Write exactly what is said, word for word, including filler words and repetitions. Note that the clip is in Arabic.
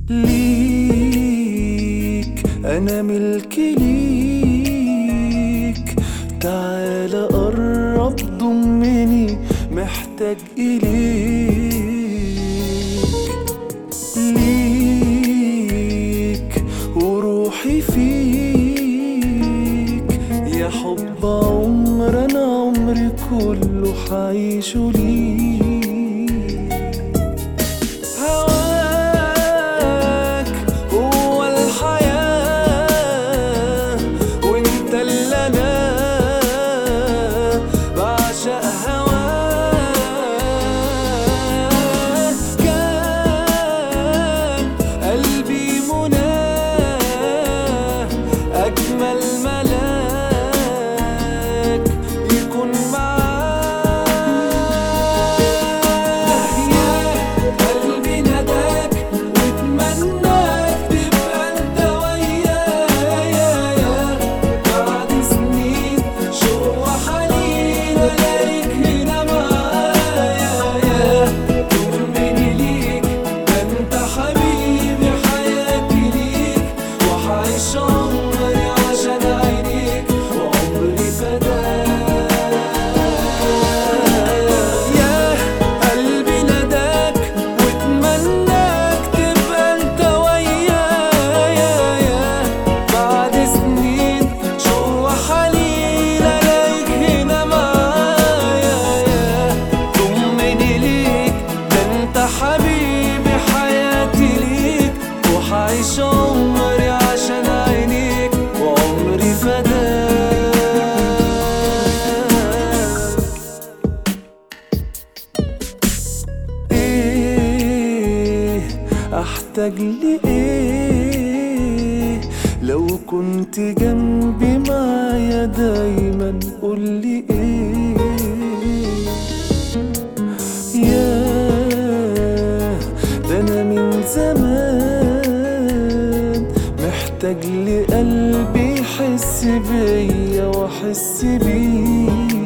ليك أنا ملك ليك، تعال قرب ضمني محتاج إليك. ليك وروحي فيك يا حب عمر، أنا عمري كله حعيشه ليك. أجمل ملاك يكون معاك، يا قلبي نداك واتمناك تبقى انت ويايا. بعد سنين شوق وحنين الاقيك هنا معايا. طمني ليك ده انت حبيبي، حياتي ليك وحعيش عمري عشان عينيك وعمري فداك. يا قلبي نداك واتمناك تبقى انت ويايا. بعد سنين شوق وحنين الاقيك هنا معايا. طمني ليك ده انت حبيبي، حياتي ليك وحعيش عمري عشان عينيك وعمري فداك. ايه احتاج لايه لو كنت جنبي معايا دايما؟ قولي ايه ياه، ده انا من زمان محتاج لقلبي يحس بيا واحس بيه.